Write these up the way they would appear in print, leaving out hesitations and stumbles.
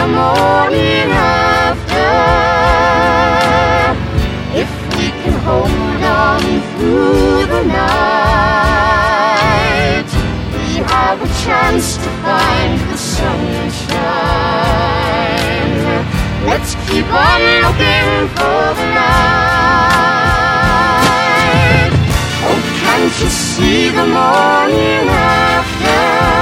a morning after. If we can hold on through the night, we have a chance to find the sunshine. Let's keep on looking for the light. Oh, can't you see the morning after?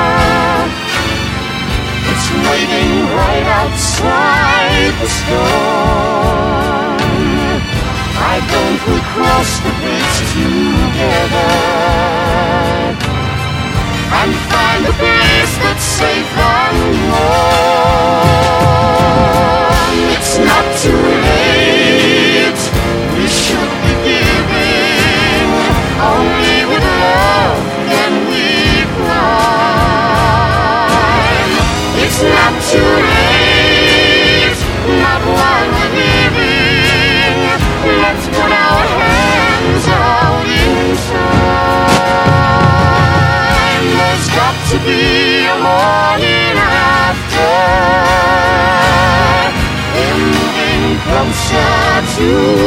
It's waiting right outside the storm. Why don't we cross the bridge together and find a place that's safe and warm? It's not too late. We should be giving. Only with love can we climb. It's not too late. Not while we're living. Let's put our hands out in time. There's got to be a morning after. We're moving closer to